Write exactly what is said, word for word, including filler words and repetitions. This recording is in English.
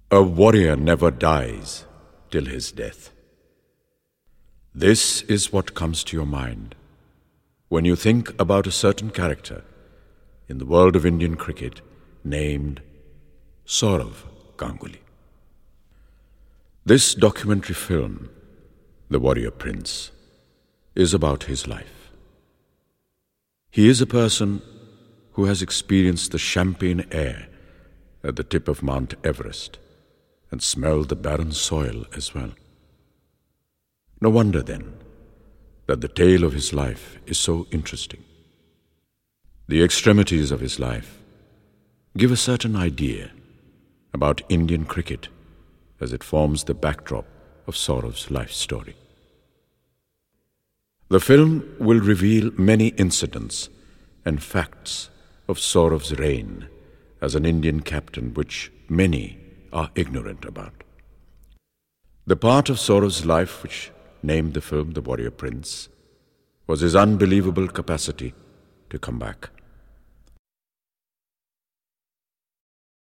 A warrior never dies till his death. This is what comes to your mind when you think about a certain character in the world of Indian cricket named Sourav Ganguly. This documentary film, The Warrior Prince, is about his life. He is a person who has experienced the champagne air at the tip of Mount Everest and smelled the barren soil as well. No wonder then that the tale of his life is so interesting. The extremities of his life give a certain idea about Indian cricket as it forms the backdrop of Sourav's life story. The film will reveal many incidents and facts of Sourav's reign as an Indian captain which many are ignorant about. The part of Sourav's life which named the film The Warrior Prince was his unbelievable capacity to come back.